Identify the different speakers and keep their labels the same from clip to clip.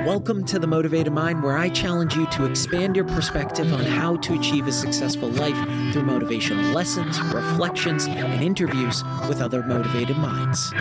Speaker 1: Welcome to The Motivated Mind, where I challenge you to expand your perspective on how to achieve a successful life through motivational lessons, reflections, and interviews with other motivated minds.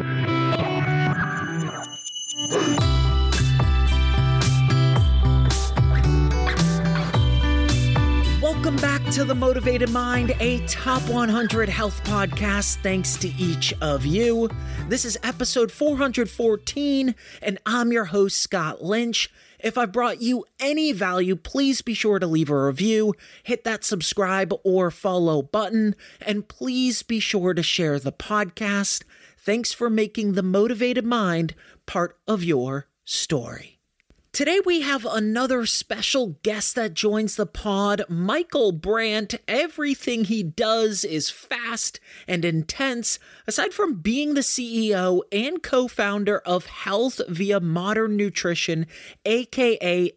Speaker 1: Welcome back to The Motivated Mind, a top 100 health podcast. Thanks to each of you. This is episode 414, and I'm your host, Scott Lynch. If I brought you any value, please be sure to leave a review, hit that subscribe or follow button, and please be sure to share the podcast. Thanks for making The Motivated Mind part of your story. Today we have another special guest that joins the pod, Michael Brandt. Everything he does is fast and intense. Aside from being the CEO and co-founder of Health Via Modern Nutrition, aka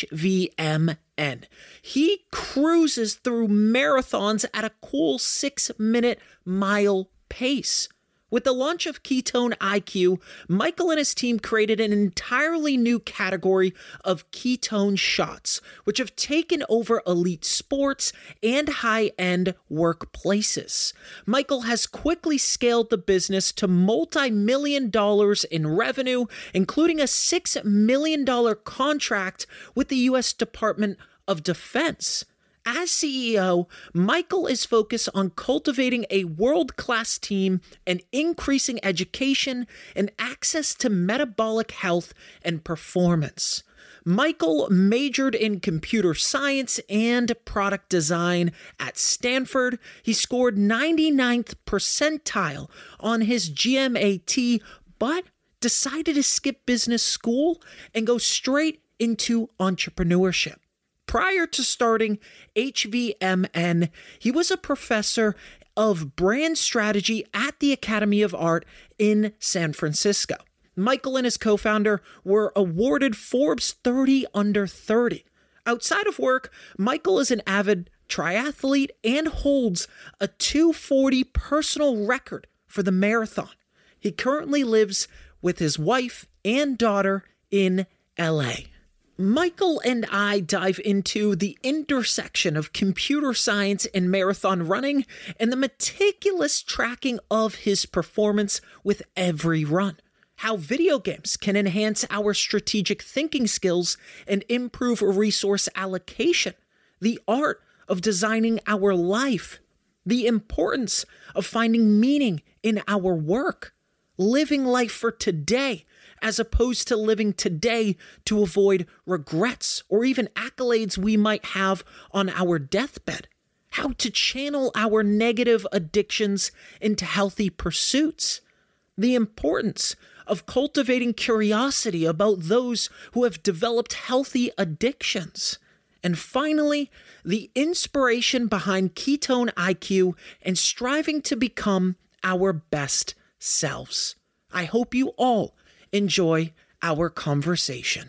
Speaker 1: HVMN, he cruises through marathons at a cool 6-minute mile pace. With the launch of Ketone IQ, Michael and his team created an entirely new category of ketone shots, which have taken over elite sports and high-end workplaces. Michael has quickly scaled the business to multi-million dollars in revenue, including a $6 million contract with the U.S. Department of Defense. As CEO, Michael is focused on cultivating a world-class team and increasing education and access to metabolic health and performance. Michael majored in computer science and product design at Stanford. He scored 99th percentile on his GMAT, but decided to skip business school and go straight into entrepreneurship. Prior to starting HVMN, he was a professor of brand strategy at the Academy of Art in San Francisco. Michael and his co-founder were awarded Forbes 30 Under 30. Outside of work, Michael is an avid triathlete and holds a 2:40 personal record for the marathon. He currently lives with his wife and daughter in LA. Michael and I dive into the intersection of computer science and marathon running and the meticulous tracking of his performance with every run. How video games can enhance our strategic thinking skills and improve resource allocation. The art of designing our life. The importance of finding meaning in our work. Living life for today, as opposed to living today to avoid regrets or even accolades we might have on our deathbed. How to channel our negative addictions into healthy pursuits. The importance of cultivating curiosity about those who have developed healthy addictions. And finally, the inspiration behind Ketone IQ and striving to become our best selves. I hope you all enjoy our conversation.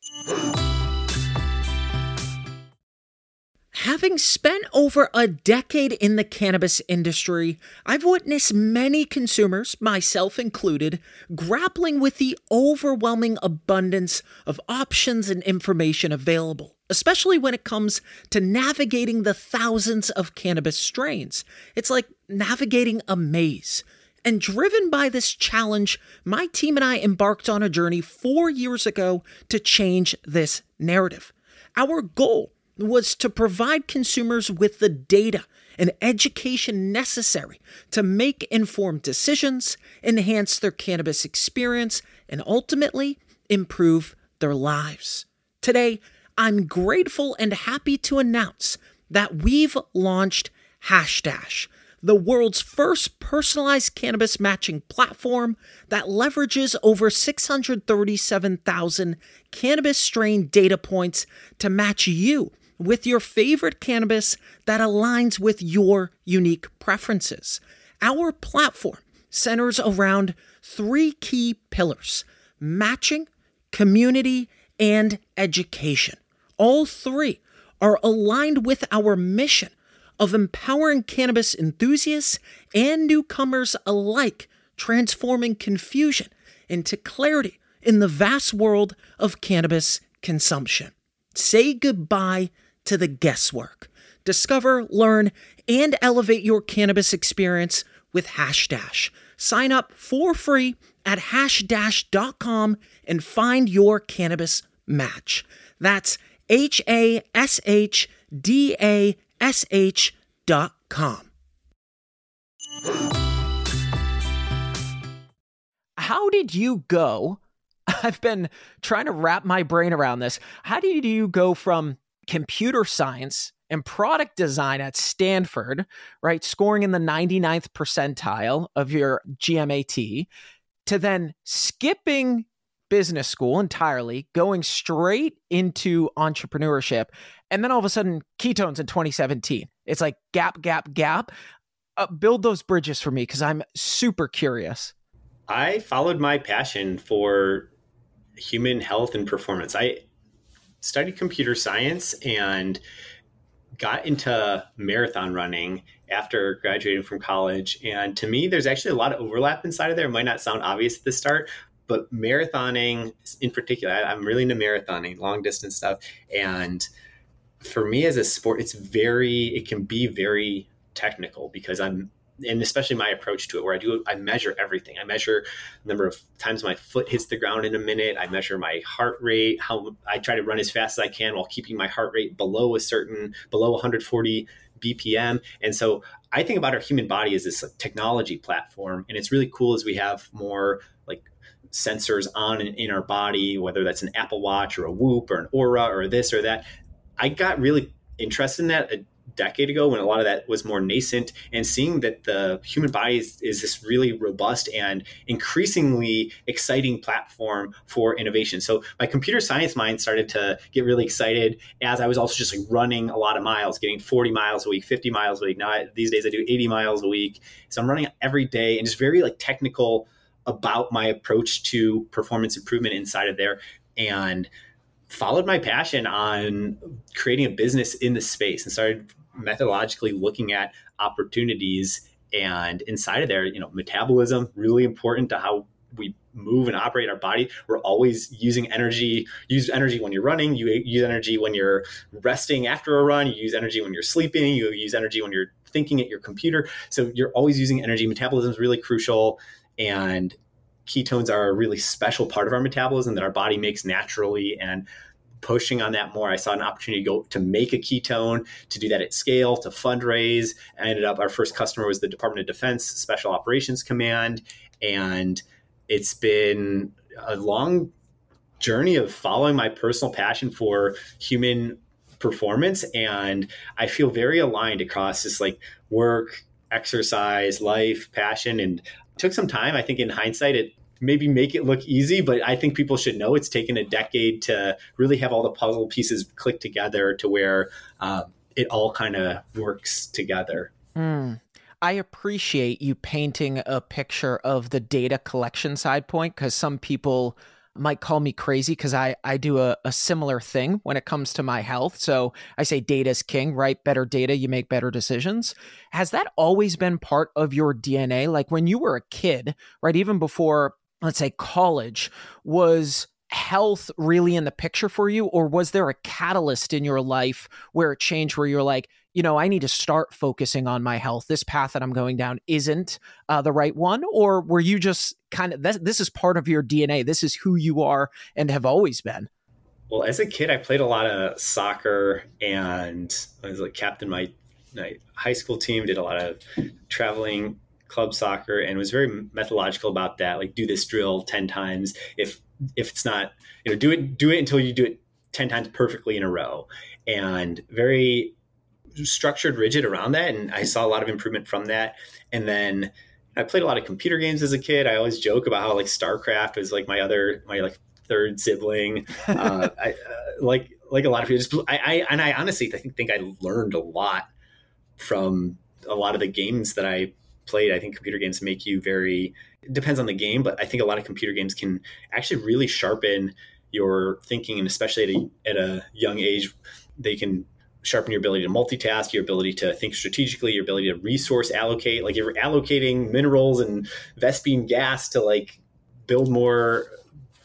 Speaker 1: Having spent over a decade in the cannabis industry, I've witnessed many consumers, myself included, grappling with the overwhelming abundance of options and information available, especially when it comes to navigating the thousands of cannabis strains. It's like navigating a maze. And driven by this challenge, my team and I embarked on a journey 4 years ago to change this narrative. Our goal was to provide consumers with the data and education necessary to make informed decisions, enhance their cannabis experience, and ultimately improve their lives. Today, I'm grateful and happy to announce that we've launched Hashdash, the world's first personalized cannabis matching platform that leverages over 637,000 cannabis strain data points to match you with your favorite cannabis that aligns with your unique preferences. Our platform centers around 3 key pillars: matching, community, and education. All 3 are aligned with our mission of empowering cannabis enthusiasts and newcomers alike, transforming confusion into clarity in the vast world of cannabis consumption. Say goodbye to the guesswork. Discover, learn, and elevate your cannabis experience with Hashdash. Sign up for free at hashdash.com and find your cannabis match. That's HASHDASH.com. How did you go? I've been trying to wrap my brain around this. How did you go from computer science and product design at Stanford, right, scoring in the 99th percentile of your GMAT, to then skipping business school entirely, going straight into entrepreneurship, and then all of a sudden ketones in 2017? It's like gap. Build those bridges for me, because I'm super curious.
Speaker 2: I followed my passion for human health and performance. I studied computer science and got into marathon running after graduating from college. And to me, there's actually a lot of overlap inside of there. It might not sound obvious at the start, but marathoning in particular, I'm really into marathoning, long distance stuff. And for me as a sport, it can be very technical, because and especially my approach to it, where I measure everything. I measure the number of times my foot hits the ground in a minute. I measure my heart rate, how I try to run as fast as I can while keeping my heart rate below 140 BPM. And so I think about our human body as this technology platform. And it's really cool as we have more like sensors on in our body, whether that's an Apple Watch or a Whoop or an Oura or this or that. I got really interested in that a decade ago, when a lot of that was more nascent, and seeing that the human body is this really robust and increasingly exciting platform for innovation. So my computer science mind started to get really excited as I was also just like running a lot of miles, getting 40 miles a week, 50 miles a week. Now these days I do 80 miles a week. So I'm running every day and just very like technical about my approach to performance improvement inside of there, and followed my passion on creating a business in this space and started methodologically looking at opportunities. And inside of there, metabolism, really important to how we move and operate our body. We're always using energy. Use energy when you're running. You use energy when you're resting after a run. You use energy when you're sleeping. You use energy when you're thinking at your computer. So you're always using energy. Metabolism is really crucial. And ketones are a really special part of our metabolism that our body makes naturally. And pushing on that more, I saw an opportunity to make a ketone, to do that at scale, to fundraise. I ended up, our first customer was the Department of Defense Special Operations Command. And it's been a long journey of following my personal passion for human performance. And I feel very aligned across this like work, exercise, life, passion. And it took some time. I think in hindsight, it maybe make it look easy, but I think people should know it's taken a decade to really have all the puzzle pieces click together to where it all kind of works together.
Speaker 1: I appreciate you painting a picture of the data collection side point, because some people might call me crazy because I do a similar thing when it comes to my health. So I say data's king, right? Better data, you make better decisions. Has that always been part of your DNA? Like when you were a kid, right? Even before, let's say, college, was health really in the picture for you? Or was there a catalyst in your life where it changed, where you're like, I need to start focusing on my health. This path that I'm going down isn't the right one? Or were you just kind of, this is part of your DNA. This is who you are and have always been?
Speaker 2: Well, as a kid, I played a lot of soccer, and I was like captain my high school team, did a lot of traveling club soccer, and was very methodological about that. Like, do this drill 10 times. If it's not, do it until you do it 10 times perfectly in a row, and very structured, rigid around that. And I saw a lot of improvement from that. And then I played a lot of computer games as a kid. I always joke about how like StarCraft was like my third sibling. I like a lot of people. I honestly think I learned a lot from a lot of the games that I played. I think computer games make you it depends on the game, but I think a lot of computer games can actually really sharpen your thinking, and especially at a young age, they can sharpen your ability to multitask, your ability to think strategically, your ability to resource allocate. Like, you're allocating minerals and Vespine gas to like build more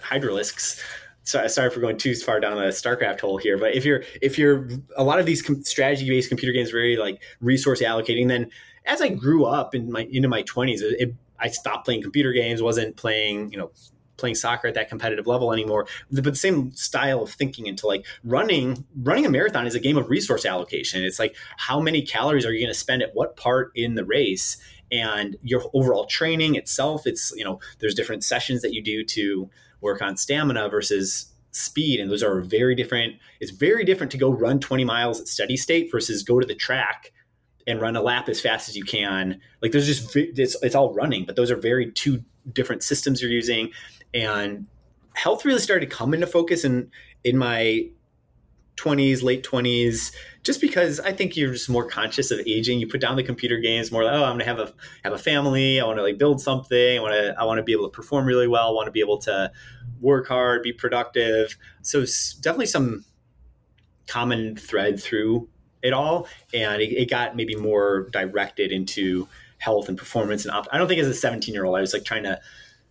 Speaker 2: Hydralisks. Sorry for going too far down the StarCraft hole here, but if you're a lot of these strategy-based computer games very like resource allocating, then as I grew up into my 20s, I stopped playing computer games, wasn't playing soccer at that competitive level anymore. But the same style of thinking into like running a marathon is a game of resource allocation. It's like, how many calories are you going to spend at what part in the race, and your overall training itself. It's, there's different sessions that you do to work on stamina versus speed. And those are very different. It's very different to go run 20 miles at steady state versus go to the track and run a lap as fast as you can. Like there's just, it's all running, but those are very two different systems you're using. And health really started to come into focus in my 20s, late 20s, just because I think you're just more conscious of aging. You put down the computer games, more like, oh, I'm going to have a family. I want to like build something. I want to be able to perform really well. I want to be able to work hard, be productive. So it's definitely some common thread through it all. And it got maybe more directed into health and performance. And I don't think as a 17-year-old, I was like trying to,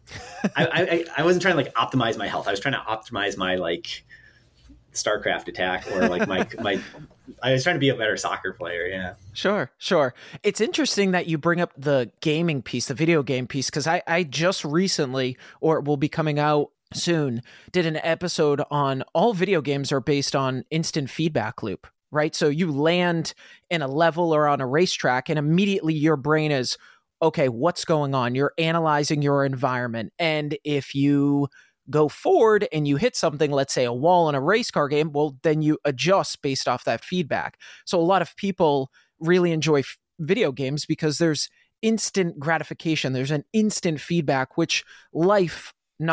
Speaker 2: I wasn't trying to like optimize my health. I was trying to optimize my like StarCraft attack, or like my I was trying to be a better soccer player. Yeah.
Speaker 1: Sure. It's interesting that you bring up the gaming piece, the video game piece, because I just recently, or will be coming out soon, did an episode on all video games are based on instant feedback loop, right? So you land in a level or on a racetrack and immediately your brain is, okay, what's going on? You're analyzing your environment. And if you go forward and you hit something, let's say a wall in a race car game, well, then you adjust based off that feedback. So a lot of people really enjoy video games because there's instant gratification. There's an instant feedback, which life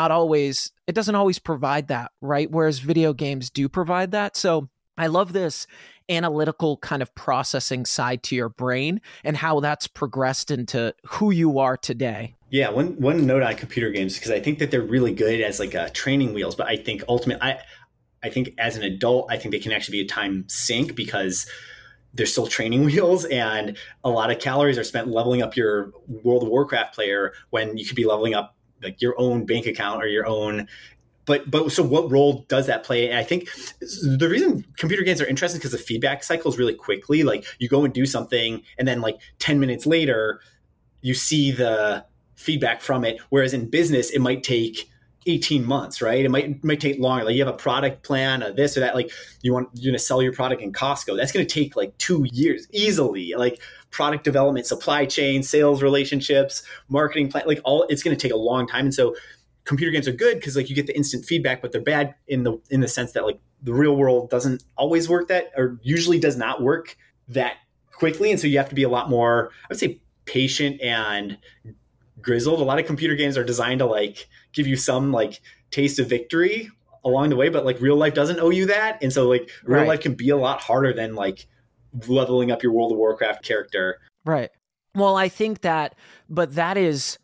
Speaker 1: it doesn't always provide that, right? Whereas video games do provide that. So I love this analytical kind of processing side to your brain and how that's progressed into who you are today.
Speaker 2: Yeah, one note on computer games, because I think that they're really good as like training wheels, but I think ultimately, I think as an adult, I think they can actually be a time sink because they're still training wheels, and a lot of calories are spent leveling up your World of Warcraft player when you could be leveling up like your own bank account or your own. But so what role does that play? And I think the reason computer games are interesting is because the feedback cycles really quickly. Like you go and do something, and then like 10 minutes later, you see the feedback from it. Whereas in business, it might take 18 months, right? It might take longer. Like you have a product plan of this or that, like you're going to sell your product in Costco. That's going to take like 2 years easily. Like product development, supply chain, sales relationships, marketing plan, like it's going to take a long time. And so computer games are good because like you get the instant feedback, but they're bad in the sense that like the real world doesn't always work that, or usually does not work that quickly. And so you have to be a lot more, I would say, patient and grizzled. A lot of computer games are designed to like give you some like taste of victory along the way, but like real life doesn't owe you that. And so like real life can be a lot harder than like leveling up your World of Warcraft character.
Speaker 1: Right. Well, I think that is,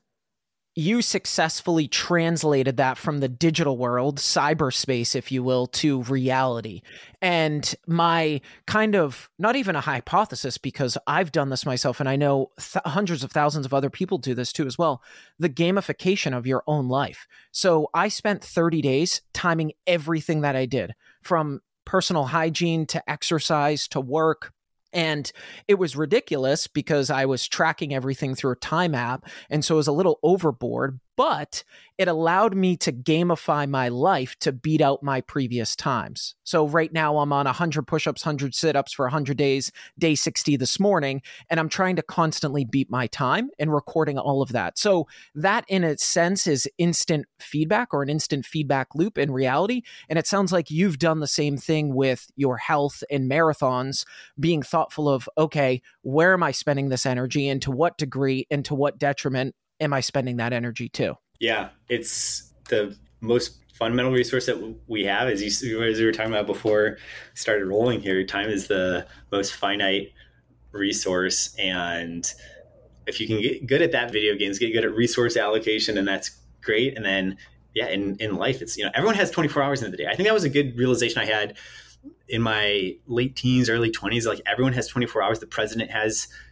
Speaker 1: you successfully translated that from the digital world, cyberspace, if you will, to reality. And my kind of, not even a hypothesis, because I've done this myself, and I know hundreds of thousands of other people do this too as well, the gamification of your own life. So I spent 30 days timing everything that I did, from personal hygiene to exercise to work. And it was ridiculous because I was tracking everything through a time app. And so it was a little overboard, but it allowed me to gamify my life to beat out my previous times. So right now I'm on 100 push-ups, 100 sit-ups for 100 days, day 60 this morning, and I'm trying to constantly beat my time and recording all of that. So that in a sense is instant feedback, or an instant feedback loop in reality. And it sounds like you've done the same thing with your health and marathons, being thoughtful of, okay, where am I spending this energy, and to what degree and to what detriment am I spending that energy to?
Speaker 2: Yeah, it's the most fundamental resource that we have. As we were talking about before started rolling here, time is the most finite resource. And if you can get good at that, video games, get good at resource allocation, and that's great. And then, yeah, in life, it's, everyone has 24 hours in the day. I think that was a good realization I had in my late teens, early 20s. Like everyone has 24 hours. The president has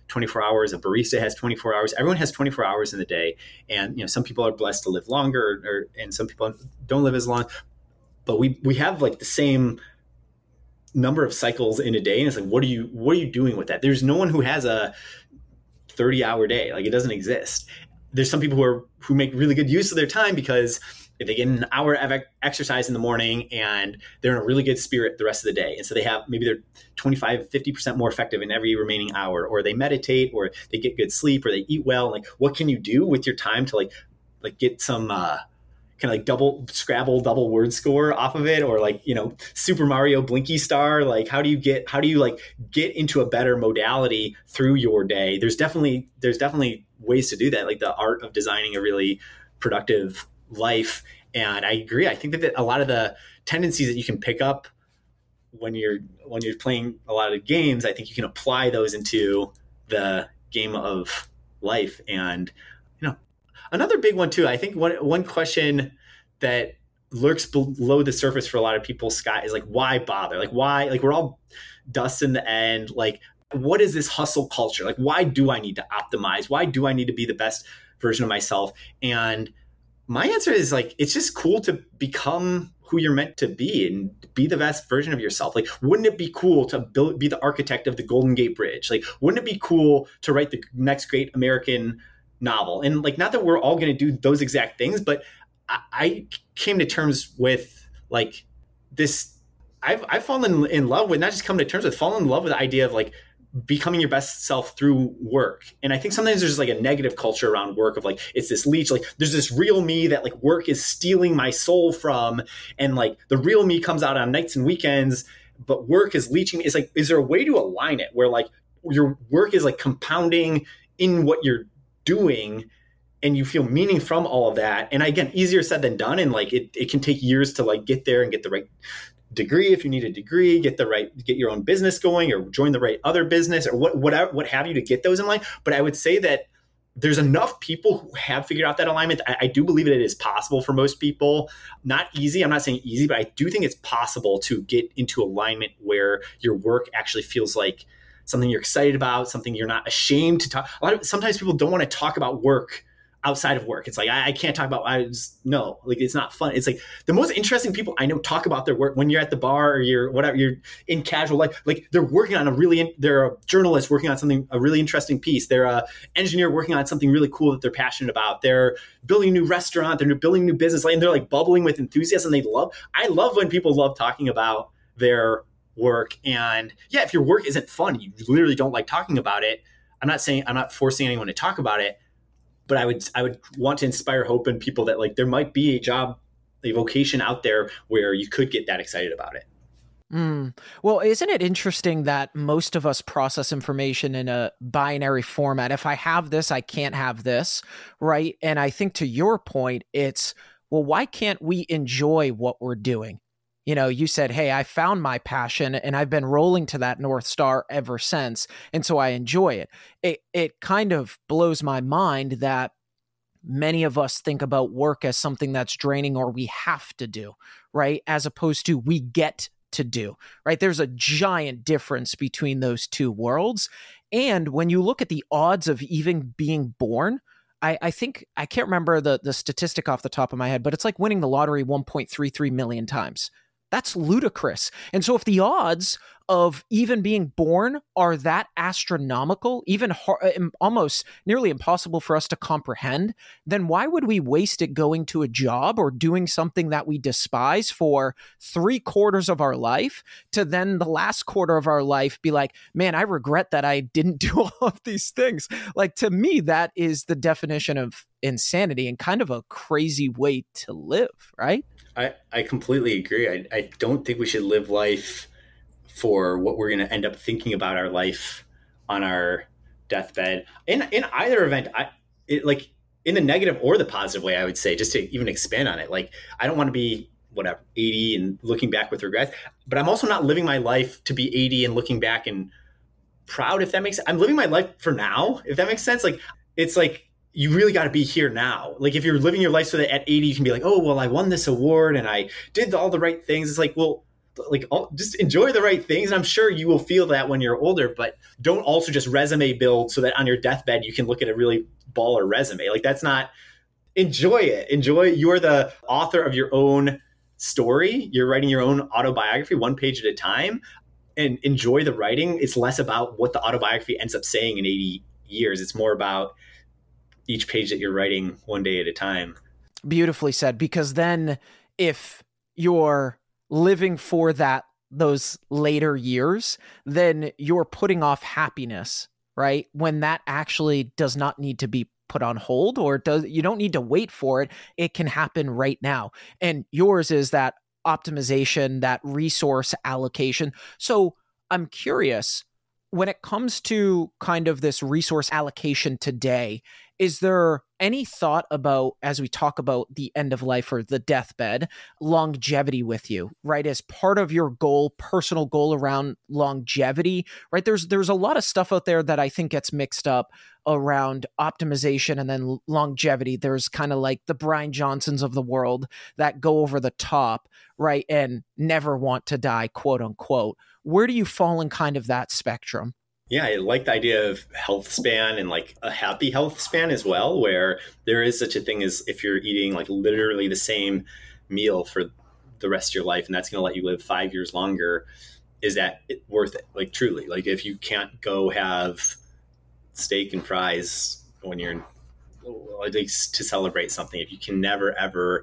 Speaker 2: 24 hours. A barista has 24 hours. Everyone has 24 hours in the day. And, some people are blessed to live longer and some people don't live as long. But we have like the same number of cycles in a day. And it's like, what are you doing with that? There's no one who has a 30-hour day. Like, it doesn't exist. There's some people who make really good use of their time because if they get an hour of exercise in the morning and they're in a really good spirit the rest of the day. And so maybe they're 25, 50% more effective in every remaining hour, or they meditate, or they get good sleep, or they eat well. Like, what can you do with your time to like get some, kind of like double word score off of it, or like, Super Mario Blinky Star? Like, how do you get into a better modality through your day? There's definitely ways to do that, like the art of designing a really productive life. And I agree. I think that a lot of the tendencies that you can pick up when you're playing a lot of games, I think you can apply those into the game of life. And another big one too, I think one question that lurks below the surface for a lot of people, Scott, is like, why bother? Like, why? Like, we're all dust in the end. Like, what is this hustle culture? Like, why do I need to optimize? Why do I need to be the best version of myself? And my answer is like, it's just cool to become who you're meant to be and be the best version of yourself. Like, wouldn't it be cool to be the architect of the Golden Gate Bridge? Like, wouldn't it be cool to write the next great American novel? And like, not that we're all going to do those exact things, but I came to terms with like this. I've fallen in love with, not just come to terms with, fallen in love with the idea of like becoming your best self through work. And I think sometimes there's like a negative culture around work of like, it's this leech, like there's this real me that like work is stealing my soul from. And like the real me comes out on nights and weekends, but work is leeching. It's like, is there a way to align it where like your work is like compounding in what you're doing and you feel meaning from all of that? And again, easier said than done. And like, it can take years to like get there and get the right degree. If you need a degree, get your own business going, or join the right other business, or what have you, to get those in line. But I would say that there's enough people who have figured out that alignment. I do believe that it is possible for most people. Not easy. I'm not saying easy, but I do think it's possible to get into alignment where your work actually feels like something you're excited about, something you're not ashamed to talk. Sometimes people don't want to talk about work outside of work. It's like, I can't talk about, no, like, it's not fun. It's like the most interesting people I know talk about their work when you're at the bar or you're in casual life. Like, they're working on they're a journalist working on a really interesting piece. They're a engineer working on something really cool that they're passionate about. They're building a new restaurant. They're building a new business. And they're like bubbling with enthusiasm. I love when people love talking about their work. And yeah, if your work isn't fun, you literally don't like talking about it, I'm not forcing anyone to talk about it, but I would want to inspire hope in people that like there might be a vocation out there where you could get that excited about it.
Speaker 1: Well, isn't it interesting that most of us process information in a binary format? If I have this, I can't have this, right? And I think to your point, it's, well, why can't we enjoy what we're doing? You said, hey, I found my passion and I've been rolling to that North Star ever since. And so I enjoy it. It kind of blows my mind that many of us think about work as something that's draining or we have to do, right? As opposed to we get to do, right? There's a giant difference between those two worlds. And when you look at the odds of even being born, I think, I can't remember the statistic off the top of my head, but it's like winning the lottery 1.33 million times. That's ludicrous. And so if the odds of even being born are that astronomical, even almost nearly impossible for us to comprehend, then why would we waste it going to a job or doing something that we despise for 3/4 of our life to then the last quarter of our life be like, man, I regret that I didn't do all of these things. Like, to me, that is the definition of insanity and kind of a crazy way to live, right?
Speaker 2: I completely agree. I don't think we should live life for what we're going to end up thinking about our life on our deathbed. In either event, like in the negative or the positive way, I would say, just to even expand on it. Like, I don't want to be 80 and looking back with regrets, but I'm also not living my life to be 80 and looking back and proud, if that makes sense. I'm living my life for now, if that makes sense. Like, it's like, you really got to be here now. Like, if you're living your life so that at 80, you can be like, oh, well, I won this award and I did all the right things. It's like, well, just enjoy the right things. And I'm sure you will feel that when you're older, but don't also just resume build so that on your deathbed, you can look at a really baller resume. Like that's not, enjoy it. You're the author of your own story. You're writing your own autobiography, one page at a time, and enjoy the writing. It's less about what the autobiography ends up saying in 80 years. It's more about each page that you're writing one day at a time.
Speaker 1: Beautifully said, because then if you're living for those later years, then you're putting off happiness, right? When that actually does not need to be put on hold, or you don't need to wait for it. It can happen right now. And yours is that optimization, that resource allocation. So I'm curious, when it comes to kind of this resource allocation today, is there any thought about, as we talk about the end of life or the deathbed, longevity with you, right? As part of your goal, personal goal around longevity, right? There's a lot of stuff out there that I think gets mixed up around optimization and then longevity. There's kind of like the Brian Johnsons of the world that go over the top, right? And never want to die, quote unquote. Where do you fall in kind of that spectrum?
Speaker 2: Yeah, I like the idea of health span and like a happy health span as well, where there is such a thing as if you're eating like literally the same meal for the rest of your life and that's going to let you live 5 years longer. Is that worth it? Like truly, like if you can't go have steak and fries when you're at least to celebrate something, if you can never ever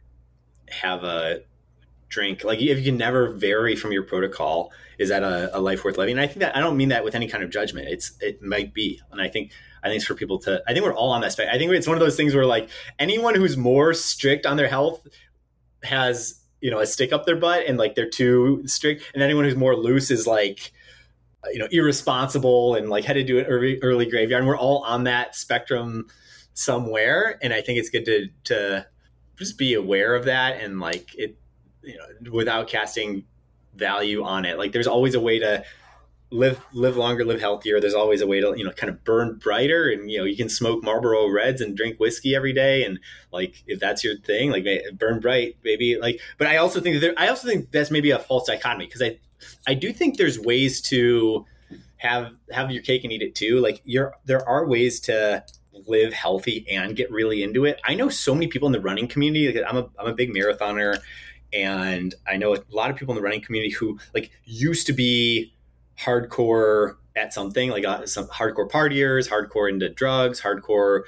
Speaker 2: have a drink, like if you can never vary from your protocol, is that a life worth living? And I think that I don't mean that with any kind of judgment. It might be. And I think it's for people to, I think we're all on that spectrum. I think it's one of those things where like anyone who's more strict on their health has, a stick up their butt and like they're too strict. And anyone who's more loose is like, irresponsible and like headed to an early graveyard. And we're all on that spectrum somewhere. And I think it's good to just be aware of that and like it, without casting value on it. Like there's always a way to live longer, live healthier. There's always a way to, kind of burn brighter and, you can smoke Marlboro Reds and drink whiskey every day. And like, if that's your thing, like burn bright, baby. Like, but I also think that's maybe a false dichotomy. Cause I do think there's ways to have your cake and eat it too. Like there are ways to live healthy and get really into it. I know so many people in the running community. Like I'm a big marathoner. And I know a lot of people in the running community who like used to be hardcore at something, like some hardcore partiers, hardcore into drugs, hardcore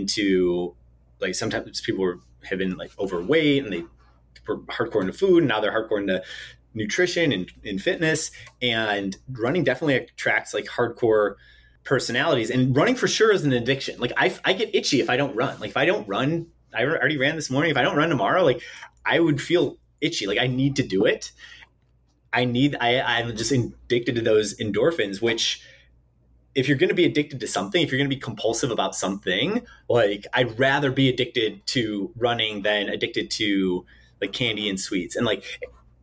Speaker 2: into like sometimes people have been like overweight and they were hardcore into food. And now they're hardcore into nutrition and fitness. And running definitely attracts like hardcore personalities. And running for sure is an addiction. Like I get itchy if I don't run. Like if I don't run, I already ran this morning. If I don't run tomorrow, like I would feel itchy. Like I need to do it. I'm just addicted to those endorphins, which if you're going to be addicted to something, if you're going to be compulsive about something, like I'd rather be addicted to running than addicted to like candy and sweets. And like,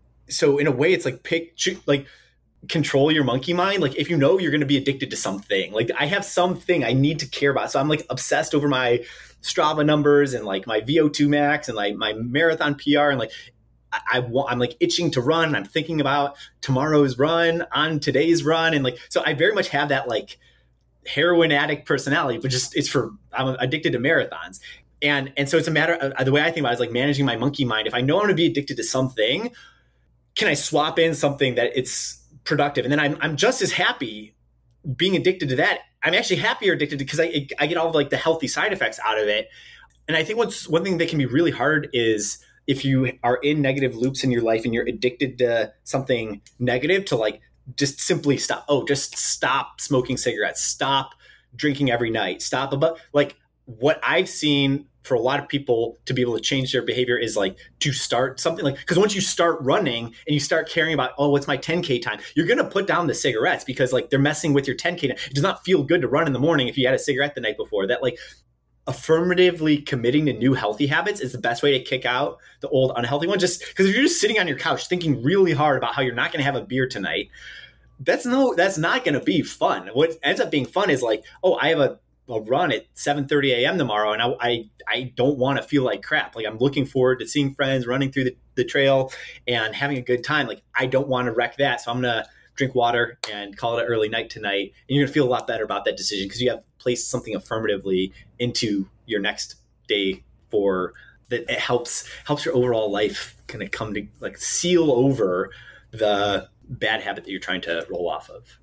Speaker 2: so in a way it's like control your monkey mind. Like if you're going to be addicted to something, like I have something I need to care about. So I'm like obsessed over my Strava numbers and like my VO2 max and like my marathon PR. And like, I'm like itching to run. I'm thinking about tomorrow's run on today's run. And like, so I very much have that like heroin addict personality, but just I'm addicted to marathons. And so it's a matter of the way I think about it is like managing my monkey mind. If I know I'm going to be addicted to something, can I swap in something that it's productive? And then I'm just as happy being addicted to that. I'm actually happier addicted because I get all of like the healthy side effects out of it. And I think one thing that can be really hard is if you are in negative loops in your life and you're addicted to something negative, to like just simply stop. Oh, just stop smoking cigarettes, stop drinking every night, stop. But like what I've seen for a lot of people to be able to change their behavior is like to start something, like, because once you start running and you start caring about, oh, what's my 10K time, you're going to put down the cigarettes because like they're messing with your 10K. It does not feel good to run in the morning if you had a cigarette the night before. That like affirmatively committing to new healthy habits is the best way to kick out the old unhealthy one. Just because if you're just sitting on your couch thinking really hard about how you're not going to have a beer tonight, that's not going to be fun. What ends up being fun is like, oh, I have a run at 7:30 a.m. tomorrow, and I don't want to feel like crap. Like, I'm looking forward to seeing friends, running through the trail and having a good time. Like, I don't want to wreck that. So I'm going to drink water and call it an early night tonight. And you're going to feel a lot better about that decision because you have placed something affirmatively into your next day for that. It helps your overall life kind of come to like seal over the bad habit that you're trying to roll off of.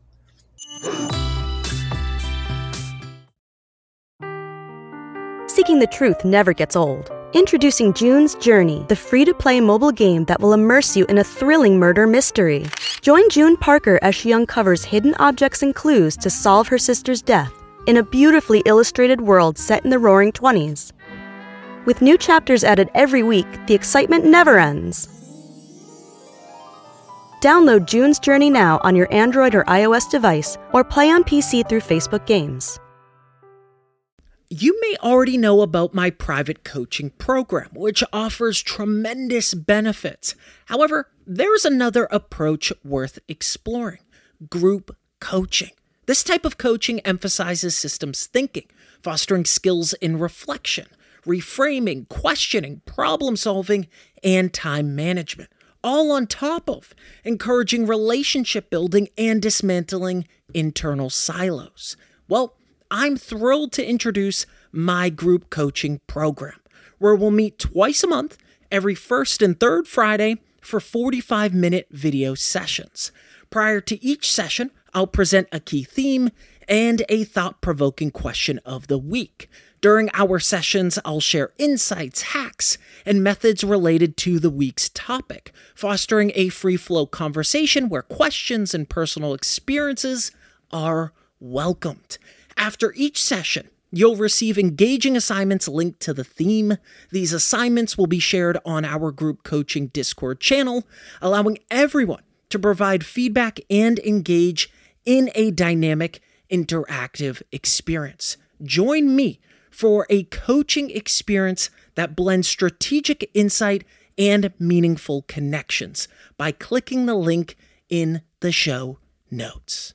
Speaker 3: Seeking the truth never gets old. Introducing June's Journey, the free-to-play mobile game that will immerse you in a thrilling murder mystery. Join June Parker as she uncovers hidden objects and clues to solve her sister's death in a beautifully illustrated world set in the Roaring '20s. With new chapters added every week, the excitement never ends. Download June's Journey now on your Android or iOS device, or play on PC through Facebook Games.
Speaker 1: You may already know about my private coaching program, which offers tremendous benefits. However, there's another approach worth exploring: group coaching. This type of coaching emphasizes systems thinking, fostering skills in reflection, reframing, questioning, problem solving, and time management, all on top of encouraging relationship building and dismantling internal silos. Well, I'm thrilled to introduce my group coaching program, where we'll meet twice a month, every first and third Friday, for 45-minute video sessions. Prior to each session, I'll present a key theme and a thought-provoking question of the week. During our sessions, I'll share insights, hacks, and methods related to the week's topic, fostering a free-flow conversation where questions and personal experiences are welcomed. After each session, you'll receive engaging assignments linked to the theme. These assignments will be shared on our group coaching Discord channel, allowing everyone to provide feedback and engage in a dynamic, interactive experience. Join me for a coaching experience that blends strategic insight and meaningful connections by clicking the link in the show notes.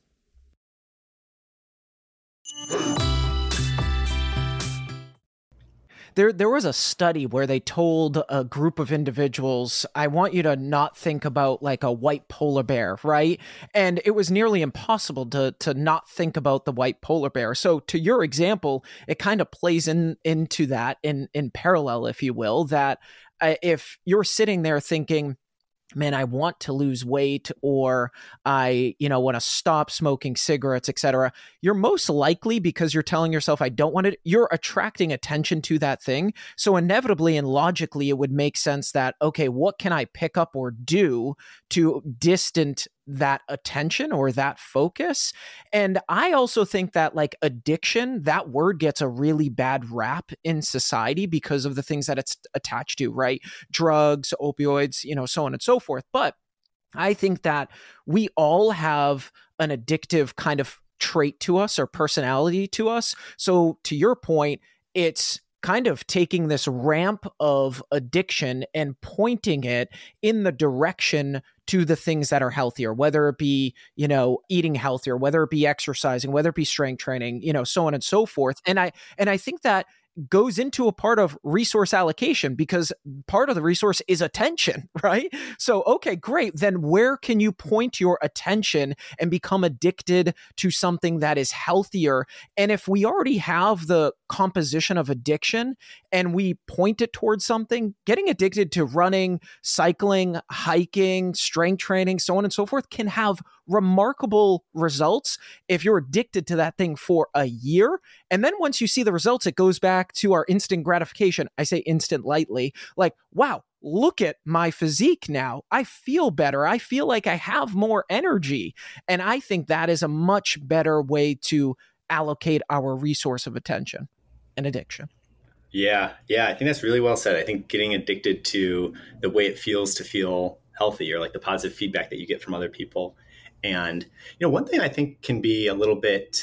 Speaker 1: There was a study where they told a group of individuals, I want you to not think about like a white polar bear, right? And it was nearly impossible to not think about the white polar bear. So to your example, it kind of plays into that in parallel, if you will, that if you're sitting there thinking, man, I want to lose weight, or I, want to stop smoking cigarettes, etc. You're most likely, because you're telling yourself, I don't want it, you're attracting attention to that thing. So inevitably and logically, it would make sense that, okay, what can I pick up or do to distance that attention or that focus? And I also think that like addiction, that word gets a really bad rap in society because of the things that it's attached to, right? Drugs, opioids, so on and so forth. But I think that we all have an addictive kind of trait to us or personality to us. So to your point, it's kind of taking this ramp of addiction and pointing it in the direction to the things that are healthier, whether it be, eating healthier, whether it be exercising, whether it be strength training, so on and so forth. And I think that goes into a part of resource allocation, because part of the resource is attention, right? So, okay, great. Then where can you point your attention and become addicted to something that is healthier? And if we already have the composition of addiction and we point it towards something, getting addicted to running, cycling, hiking, strength training, so on and so forth, can have remarkable results if you're addicted to that thing for a year. And then once you see the results, it goes back to our instant gratification. I say instant lightly, like, wow, look at my physique now. I feel better. I feel like I have more energy. And I think that is a much better way to allocate our resource of attention and addiction.
Speaker 2: Yeah, I think that's really well said. I think getting addicted to the way it feels to feel healthy, or like the positive feedback that you get from other people. And, one thing I think can be a little bit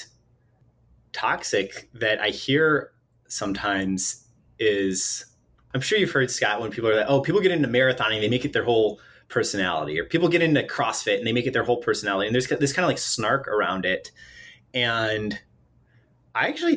Speaker 2: toxic that I hear sometimes is, I'm sure you've heard, Scott, when people are like, oh, people get into marathoning, they make it their whole personality, or people get into CrossFit and they make it their whole personality. And there's this kind of like snark around it. And I actually think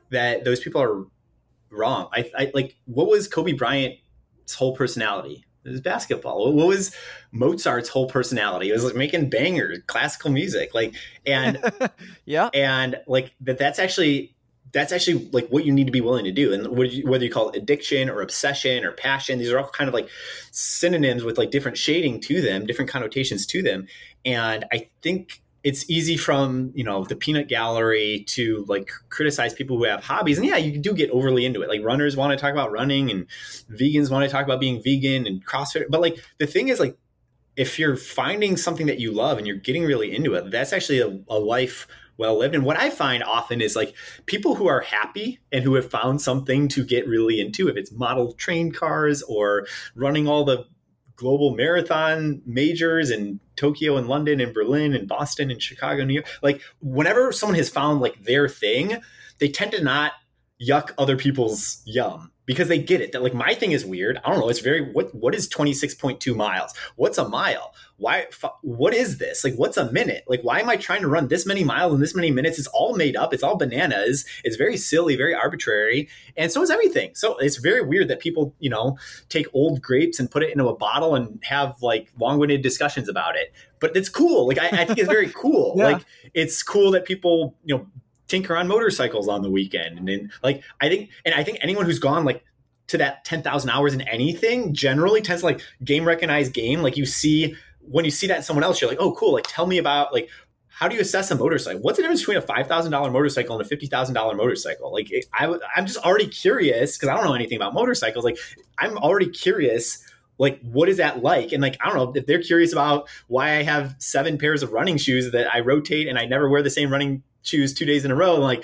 Speaker 2: that those people are wrong. I like, what was Kobe Bryant's whole personality? It was basketball. What was Mozart's whole personality? It was like making bangers, classical music, like, and
Speaker 1: yeah,
Speaker 2: and like that's actually like what you need to be willing to do. And whether you call it addiction or obsession or passion, these are all kind of like synonyms with like different shading to them, different connotations to them. And I think it's easy from, the peanut gallery to like criticize people who have hobbies. And yeah, you do get overly into it. Like runners want to talk about running and vegans want to talk about being vegan and CrossFit. But like the thing is, like, if you're finding something that you love and you're getting really into it, that's actually a life well lived. And what I find often is like people who are happy and who have found something to get really into, if it's model train cars or running all the global marathon majors in Tokyo and London and Berlin and Boston and Chicago, New York. Like whenever someone has found like their thing, they tend to not yuck other people's yum because they get it. That like my thing is weird. I don't know. It's very, what is 26.2 miles? What's a mile? What is this? Like, what's a minute? Like, why am I trying to run this many miles in this many minutes? It's all made up. It's all bananas. It's very silly, very arbitrary. And so is everything. So it's very weird that people, take old grapes and put it into a bottle and have like long-winded discussions about it. But it's cool. Like, I think it's very cool. Yeah. Like, it's cool that people, tinker on motorcycles on the weekend. And then like, I think anyone who's gone like to that 10,000 hours in anything generally tends to like recognize game. Like when you see that in someone else, you're like, oh, cool. Like, tell me about like, how do you assess a motorcycle? What's the difference between a $5,000 motorcycle and a $50,000 motorcycle? Like, I'm just already curious because I don't know anything about motorcycles. Like, I'm already curious. Like, what is that like? And like, I don't know if they're curious about why I have 7 pairs of running shoes that I rotate and I never wear the same running shoes 2 days in a row. Like,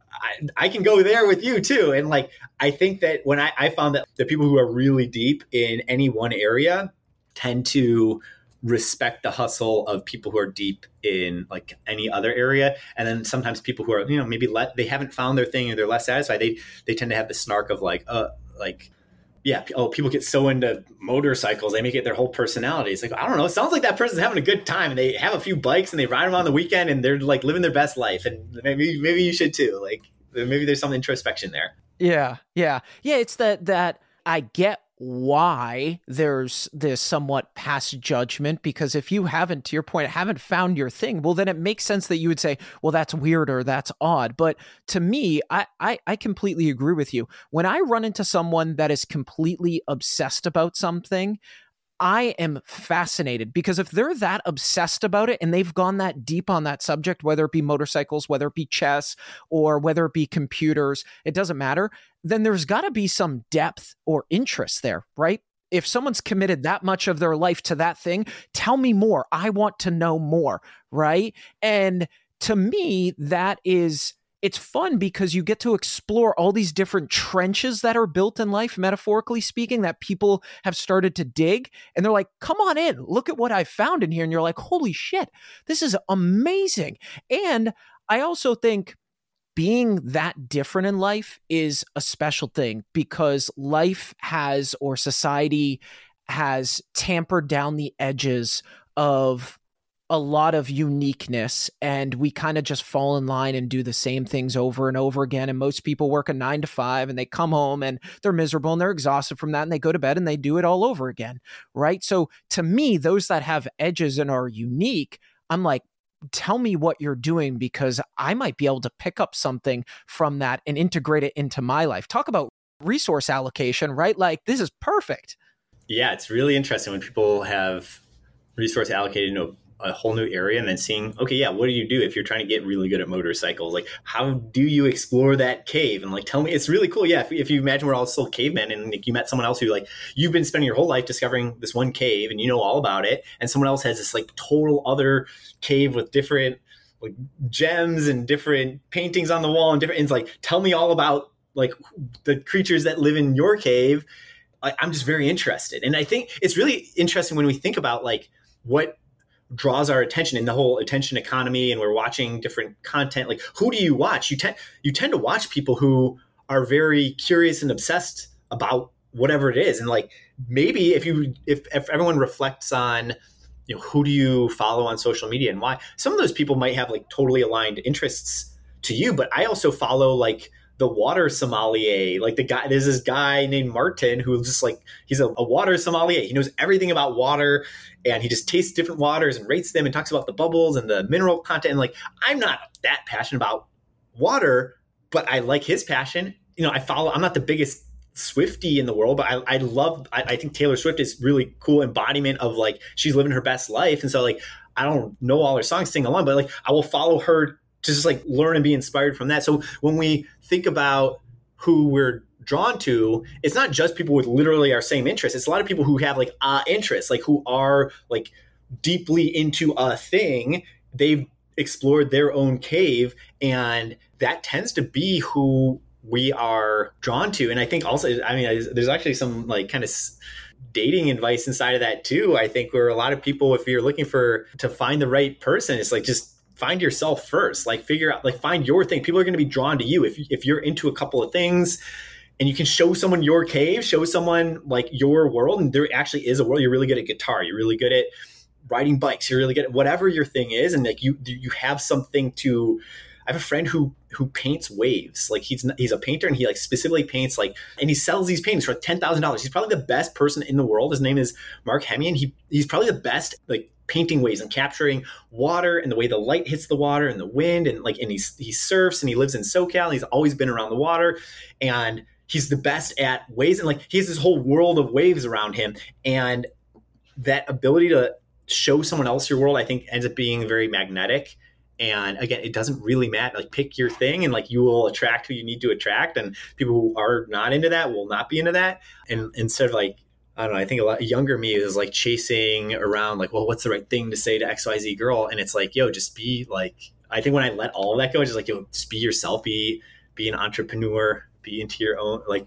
Speaker 2: I can go there with you too. And like, I think that when I found that the people who are really deep in any one area tend to respect the hustle of people who are deep in like any other area. And then sometimes people who are, maybe they haven't found their thing or they're less satisfied. They tend to have the snark of people get so into motorcycles, they make it their whole personality. It's like, I don't know. It sounds like that person's having a good time and they have a few bikes and they ride them on the weekend and they're like living their best life. And maybe you should too. Like maybe there's some introspection there.
Speaker 1: Yeah. Yeah. Yeah. It's that I get why there's this somewhat past judgment, because if you haven't, to your point, haven't found your thing, well, then it makes sense that you would say, well, that's weird or that's odd. But to me, I completely agree with you. When I run into someone that is completely obsessed about something, I am fascinated, because if they're that obsessed about it and they've gone that deep on that subject, whether it be motorcycles, whether it be chess, or whether it be computers, it doesn't matter, then there's got to be some depth or interest there, right? If someone's committed that much of their life to that thing, tell me more. I want to know more, right? And to me, it's fun because you get to explore all these different trenches that are built in life, metaphorically speaking, that people have started to dig. And they're like, come on in, look at what I found in here. And you're like, holy shit, this is amazing. And I also think being that different in life is a special thing, because life has, or society has, tampered down the edges of a lot of uniqueness, and we kind of just fall in line and do the same things over and over again. And most people work a 9 to 5 and they come home and they're miserable and they're exhausted from that, and they go to bed and they do it all over again. Right. So to me, those that have edges and are unique, I'm like, tell me what you're doing, because I might be able to pick up something from that and integrate it into my life. Talk about resource allocation, right? Like, this is perfect.
Speaker 2: Yeah. It's really interesting when people have resource allocated into a whole new area, and then seeing, okay, yeah, what do you do if you're trying to get really good at motorcycles? Like, how do you explore that cave? And like, tell me, it's really cool. Yeah. If you imagine we're all still cavemen, and like, you met someone else who like, you've been spending your whole life discovering this one cave and you know all about it. And someone else has this like total other cave with different like gems and different paintings on the wall and it's like, tell me all about like the creatures that live in your cave. I'm just very interested. And I think it's really interesting when we think about like what draws our attention in the whole attention economy, and we're watching different content. Like, who do you watch? You tend to watch people who are very curious and obsessed about whatever it is. And like, maybe if everyone reflects on, who do you follow on social media and why, some of those people might have like totally aligned interests to you. But I also follow like the water sommelier. Like there's this guy named Martin who's just like, he's a water sommelier. He knows everything about water, and he just tastes different waters and rates them and talks about the bubbles and the mineral content. And like, I'm not that passionate about water, but I like his passion. I'm not the biggest Swiftie in the world, but I think Taylor Swift is really cool embodiment of like, she's living her best life. And so like, I don't know all her songs, sing along, but like, I will follow her to just like learn and be inspired from that. So when we think about who we're drawn to, it's not just people with literally our same interests. It's a lot of people who have like interests, like who are like deeply into a thing. They've explored their own cave, and that tends to be who we are drawn to. And I think also, there's actually some like kind of dating advice inside of that too. I think where a lot of people, if you're looking to find the right person, it's like, just find yourself first, like figure out, like find your thing. People are going to be drawn to you. If you're into a couple of things and you can show someone your cave, show someone like your world, and there actually is a world. You're really good at guitar. You're really good at riding bikes. You're really good at whatever your thing is. And like you have something to, I have a friend who paints waves. Like he's a painter, and he like specifically paints like, and he sells these paintings for $10,000. He's probably the best person in the world. His name is Mark Hemian. He's probably the best like painting waves and capturing water and the way the light hits the water and the wind, and like, and he surfs, and he lives in SoCal. And he's always been around the water, and he's the best at waves. And like, he has this whole world of waves around him, and that ability to show someone else your world, I think, ends up being very magnetic. And again, it doesn't really matter. Like, pick your thing, and like, you will attract who you need to attract. And people who are not into that will not be into that. And instead of like, I don't know, I think a lot younger me is like chasing around like, well, what's the right thing to say to XYZ girl? And it's like, yo, just be like, I think when I let all of that go, it's just like, yo, just be yourself, be an entrepreneur, be into your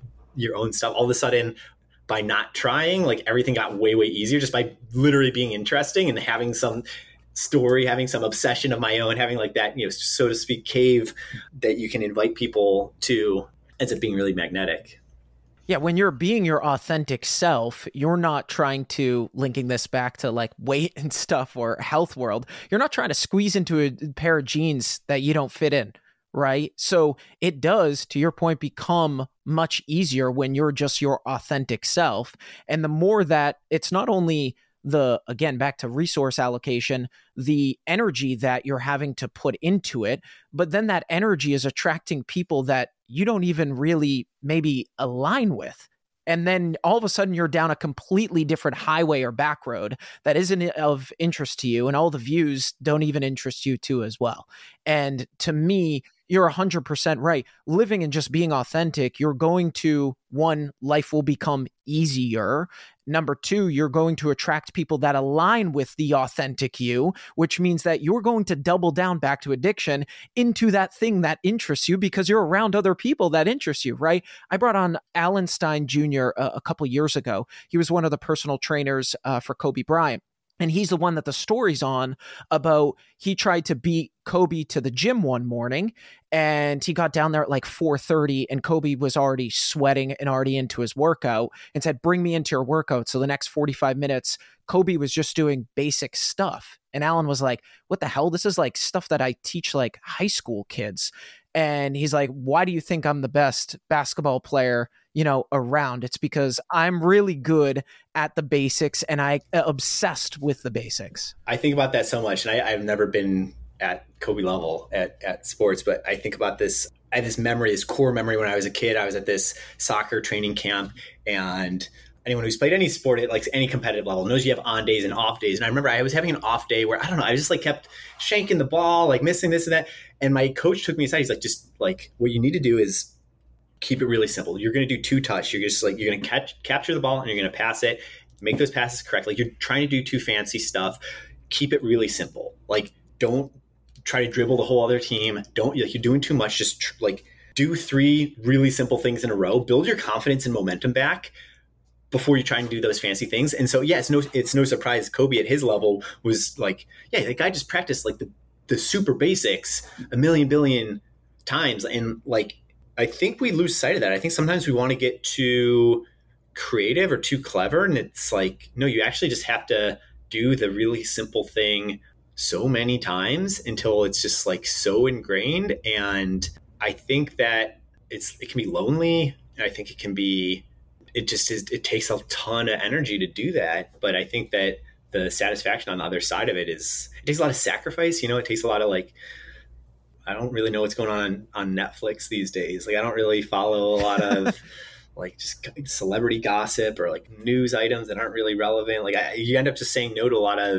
Speaker 2: own stuff. All of a sudden, by not trying, like everything got way, way easier just by literally being interesting and having some story, having some obsession of my own, having like that, so to speak, cave that you can invite people to, ends up being really magnetic.
Speaker 1: Yeah, when you're being your authentic self, you're not trying to, linking this back to like weight and stuff or health world, you're not trying to squeeze into a pair of jeans that you don't fit in, right? So it does, to your point, become much easier when you're just your authentic self. And the more that it's not only again, back to resource allocation, the energy that you're having to put into it, but then that energy is attracting people that you don't even really maybe align with. And then all of a sudden you're down a completely different highway or back road that isn't of interest to you, and all the views don't even interest you too as well. And to me, you're 100% right. Living and just being authentic, you're going to, one, life will become easier. Number two, you're going to attract people that align with the authentic you, which means that you're going to double down, back to addiction, into that thing that interests you because you're around other people that interest you, right? I brought on Alan Stein Jr. a couple years ago. He was one of the personal trainers for Kobe Bryant. And he's the one that the story's on about. He tried to beat Kobe to the gym one morning, and he got down there at like 4:30, and Kobe was already sweating and already into his workout, and said, bring me into your workout. So the next 45 minutes, Kobe was just doing basic stuff. And Alan was like, what the hell? This is like stuff that I teach like high school kids. And he's like, why do you think I'm the best basketball player, around? It's because I'm really good at the basics, and I obsessed with the basics.
Speaker 2: I think about that so much, and I've never been at Kobe level at sports, but I think about this. I have this memory, this core memory when I was a kid. I was at this soccer training camp, and anyone who's played any sport at like any competitive level knows you have on days and off days. And I remember I was having an off day where, I don't know, I just like kept shanking the ball, like missing this and that. And my coach took me aside. He's like, just like, what you need to do is keep it really simple. You're going to do 2-touch. You're just like, you're going to capture the ball and you're going to pass it, make those passes correct. Like, you're trying to do too fancy stuff. Keep it really simple. Like, don't try to dribble the whole other team. Don't, like, you're doing too much. Just do 3 really simple things in a row. Build your confidence and momentum back before you try and do those fancy things. And so, yeah, it's no surprise Kobe at his level was like, yeah, that guy just practiced like the super basics a million billion times. And like, I think we lose sight of that. I think sometimes we want to get too creative or too clever. And it's like, no, you actually just have to do the really simple thing so many times until it's just like so ingrained. And I think that it can be lonely. And I think it takes a ton of energy to do that. But I think that the satisfaction on the other side of it takes a lot of sacrifice. It takes a lot of I don't really know what's going on Netflix these days. I don't really follow a lot of just celebrity gossip or news items that aren't really relevant. You end up just saying no to a lot of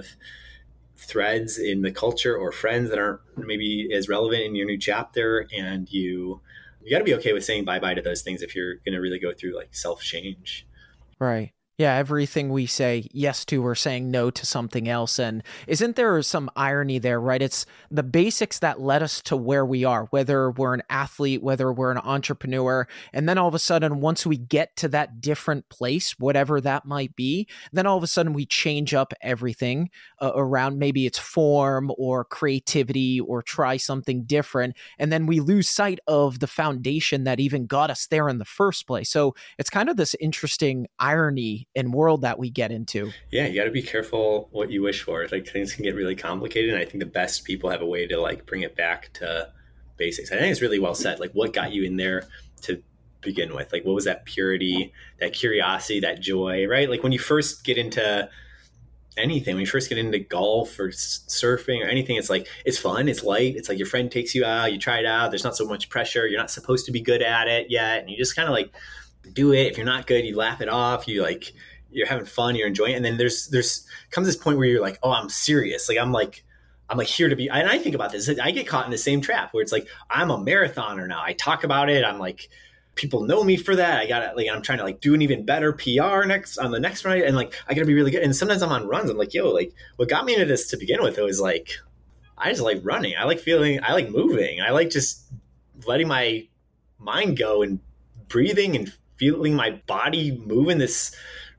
Speaker 2: threads in the culture or friends that aren't maybe as relevant in your new chapter. And you got to be okay with saying bye-bye to those things if you're going to really go through self-change.
Speaker 1: Right. Yeah, everything we say yes to, we're saying no to something else. And isn't there some irony there, right? It's the basics that led us to where we are, whether we're an athlete, whether we're an entrepreneur. And then all of a sudden, once we get to that different place, whatever that might be, then all of a sudden we change up everything around maybe it's form or creativity or try something different. And then we lose sight of the foundation that even got us there in the first place. So it's kind of this interesting irony and world that we get into.
Speaker 2: Yeah, you got to be careful what you wish for. Things can get really complicated, and I think the best people have a way to bring it back to basics. I think it's really well said. What got you in there to begin with? What was that purity, that curiosity, that joy, right? When you first get into anything, when you first get into golf or surfing or anything, it's fun, it's light, it's your friend takes you out, you try it out, there's not so much pressure, you're not supposed to be good at it yet, and you just kind of do it. If you're not good, you laugh it off. You're having fun, you're enjoying it. And then there's comes this point where you're oh, I'm serious. I'm here to be. And I think about this. I get caught in the same trap where it's I'm a marathoner now. I talk about it. I'm people know me for that. I got I'm trying to do an even better PR on the next run. And I got to be really good. And sometimes I'm on runs. I'm what got me into this to begin with, it was I just like running. I like feeling, I like moving. I like just letting my mind go and breathing and feeling my body move in this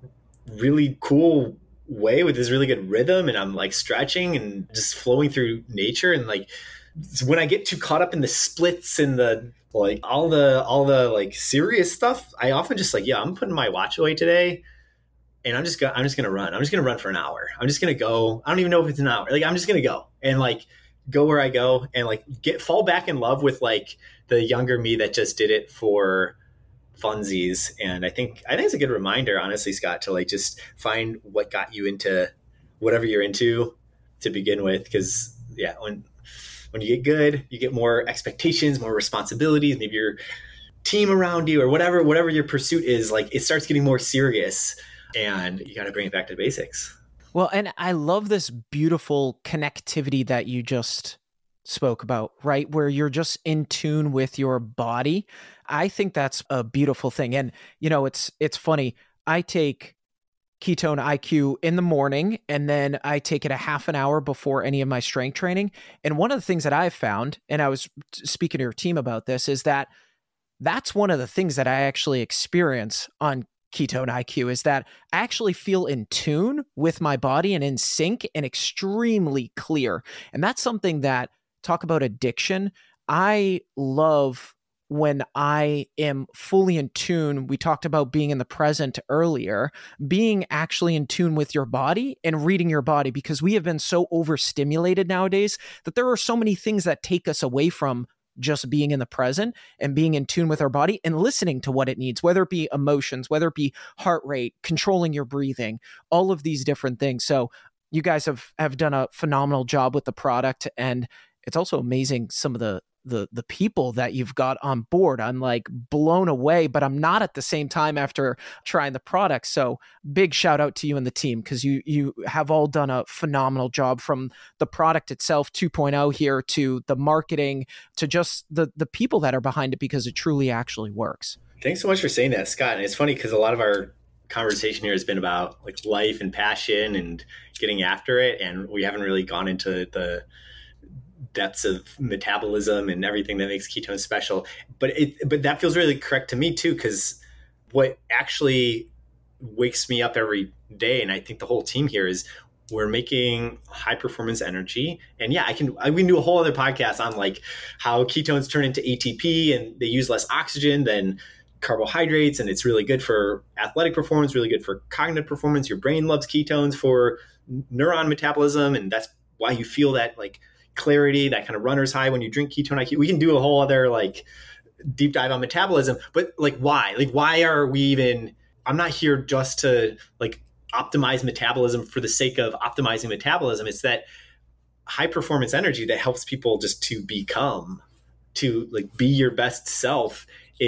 Speaker 2: really cool way with this really good rhythm. And I'm stretching and just flowing through nature. And when I get too caught up in the splits and the all the serious stuff, I often just I'm putting my watch away today and I'm just gonna run. I'm just gonna run for an hour. I'm just gonna go. I don't even know if it's an hour. I'm just gonna go and go where I go and fall back in love with the younger me that just did it for funsies. And I think it's a good reminder, honestly, Scott, to just find what got you into whatever you're into to begin with. Because when you get good, you get more expectations, more responsibilities, maybe your team around you or whatever your pursuit is, it starts getting more serious and you got to bring it back to basics.
Speaker 1: Well, and I love this beautiful connectivity that you just spoke about, right? Where you're just in tune with your body. I think that's a beautiful thing. And, it's funny. I take Ketone IQ in the morning, and then I take it a half an hour before any of my strength training. And one of the things that I've found, and I was speaking to your team about this, is that that's one of the things that I actually experience on Ketone IQ, is that I actually feel in tune with my body and in sync and extremely clear. And that's something that, talk about addiction, I love when I am fully in tune. We talked about being in the present earlier, being actually in tune with your body and reading your body, because we have been so overstimulated nowadays that there are so many things that take us away from just being in the present and being in tune with our body and listening to what it needs, whether it be emotions, whether it be heart rate, controlling your breathing, all of these different things. So you guys have done a phenomenal job with the product, and it's also amazing some of the people that you've got on board. I'm blown away, but I'm not at the same time after trying the product. So big shout out to you and the team, because you have all done a phenomenal job, from the product itself 2.0 here to the marketing to just the people that are behind it, because it truly actually works.
Speaker 2: Thanks so much for saying that, Scott. And it's funny because a lot of our conversation here has been about life and passion and getting after it. And we haven't really gone into the depths of metabolism and everything that makes ketones special. But that feels really correct to me too, because what actually wakes me up every day, and I think the whole team here, is we're making high performance energy. And we can do a whole other podcast on how ketones turn into ATP and they use less oxygen than carbohydrates, and it's really good for athletic performance, really good for cognitive performance. Your brain loves ketones for neuron metabolism, and that's why you feel that clarity, that kind of runner's high when you drink Ketone IQ. We can do a whole other deep dive on metabolism, but like, why? Like, why are we even, I'm not here just to like optimize metabolism for the sake of optimizing metabolism. It's that high performance energy that helps people just to become, to like be your best self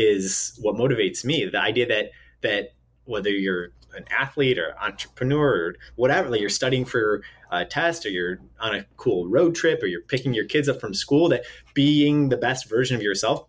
Speaker 2: is what motivates me. The idea that whether you're an athlete or entrepreneur or whatever, like you're studying for a test or you're on a cool road trip or you're picking your kids up from school, that being the best version of yourself,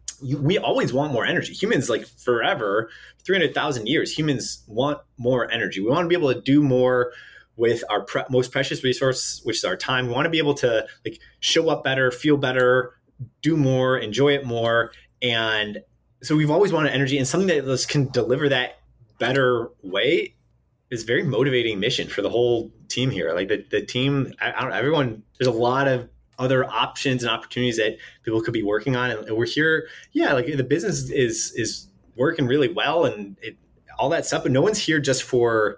Speaker 2: we always want more energy. Humans, like forever, 300,000 years, humans want more energy. We want to be able to do more with our most precious resource, which is our time. We want to be able to like show up better, feel better, do more, enjoy it more. And so we've always wanted energy, and something that can deliver that better way is a very motivating mission for the whole team here. Like the team, everyone, there's a lot of other options and opportunities that people could be working on. And we're here. Yeah. Like the business is working really well and all that stuff, but no one's here just for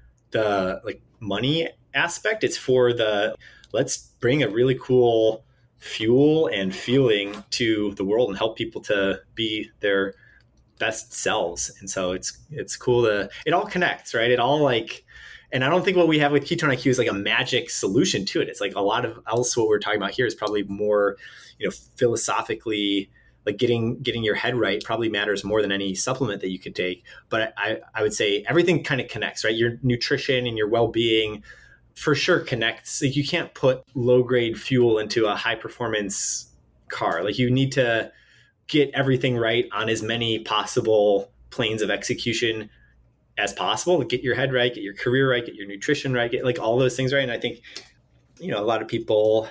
Speaker 2: the like money aspect. It's for let's bring a really cool fuel and feeling to the world and help people to be their best selves. And so it's cool it all connects, right? It all like, and I don't think what we have with Ketone IQ is like a magic solution to it. It's like a lot of else what we're talking about here is probably more, philosophically, like getting your head right probably matters more than any supplement that you could take. But I would say everything kind of connects, right? Your nutrition and your well-being for sure connects. Like you can't put low-grade fuel into a high-performance car. Like you need to get everything right on as many possible planes of execution as possible. Get your head right, get your career right, get your nutrition right, get like all those things right. And I think, a lot of people,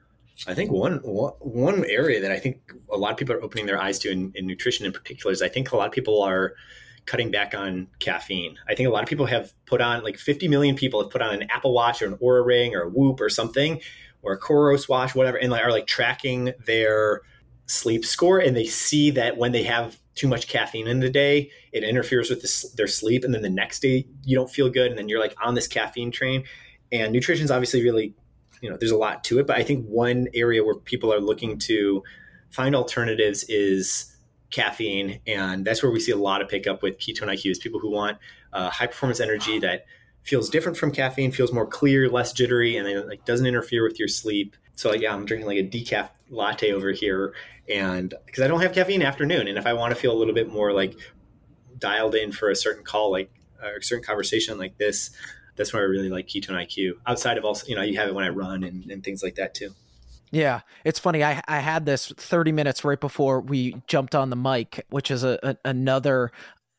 Speaker 2: I think one area that I think a lot of people are opening their eyes to in nutrition in particular is I think a lot of people are cutting back on caffeine. I think a lot of people have put on, like 50 million people have put on an Apple Watch or an Oura Ring or a Whoop or something, or a Coros watch, whatever, and are like tracking their sleep score. And they see that when they have too much caffeine in the day, it interferes with their sleep. And then the next day you don't feel good. And then you're like on this caffeine train. And nutrition is obviously really, there's a lot to it. But I think one area where people are looking to find alternatives is caffeine. And that's where we see a lot of pickup with Ketone IQ is people who want high performance energy that feels different from caffeine, feels more clear, less jittery, and it like doesn't interfere with your sleep. So like, yeah, I'm drinking like a decaf latte over here, and because I don't have caffeine afternoon, and if I want to feel a little bit more like dialed in for a certain call, like a certain conversation like this, that's where I really like Ketone IQ. Outside of also, you have it when I run and things like that too.
Speaker 1: Yeah, it's funny. I had this 30 minutes right before we jumped on the mic, which is another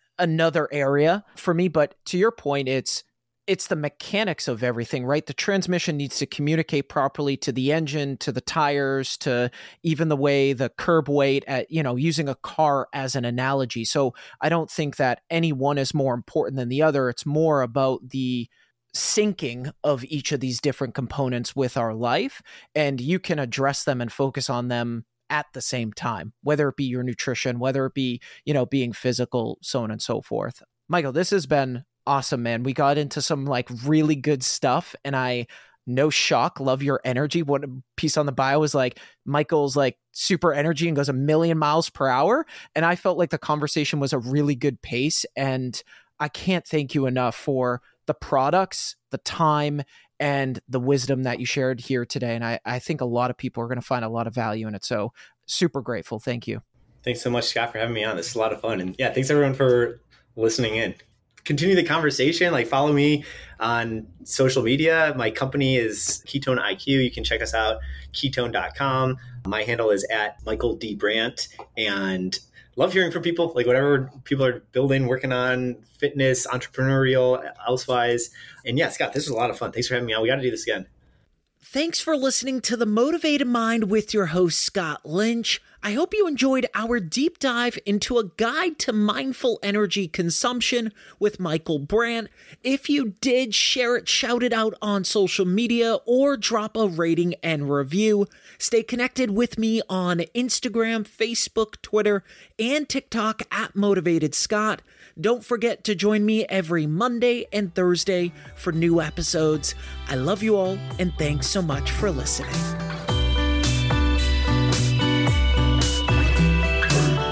Speaker 1: area for me. But to your point, it's the mechanics of everything, right? The transmission needs to communicate properly to the engine, to the tires, to even the way the curb weight at, using a car as an analogy. So I don't think that any one is more important than the other. It's more about the syncing of each of these different components with our life. And you can address them and focus on them at the same time, whether it be your nutrition, whether it be, being physical, so on and so forth. Michael, this has been awesome, man. We got into some like really good stuff, and no shock, love your energy. One piece on the bio was like, Michael's like super energy and goes 1,000,000 miles per hour. And I felt like the conversation was a really good pace. And I can't thank you enough for the products, the time, and the wisdom that you shared here today. And I think a lot of people are going to find a lot of value in it. So super grateful. Thank you.
Speaker 2: Thanks so much, Scott, for having me on. This is a lot of fun. And yeah, thanks everyone for listening in. Continue the conversation. Like follow me on social media. My company is Ketone IQ. You can check us out, ketone.com. My handle is @MichaelDBrandt, and love hearing from people, like whatever people are building, working on, fitness, entrepreneurial, elsewise. And yeah, Scott, this was a lot of fun. Thanks for having me on. We got to do this again.
Speaker 1: Thanks for listening to The Motivated Mind with your host, Scott Lynch. I hope you enjoyed our deep dive into a guide to mindful energy consumption with Michael Brandt. If you did, share it, shout it out on social media, or drop a rating and review. Stay connected with me on Instagram, Facebook, Twitter, and TikTok @MotivatedScott. Don't forget to join me every Monday and Thursday for new episodes. I love you all, and thanks so much for listening.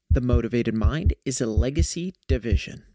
Speaker 1: The Motivated Mind is a legacy division.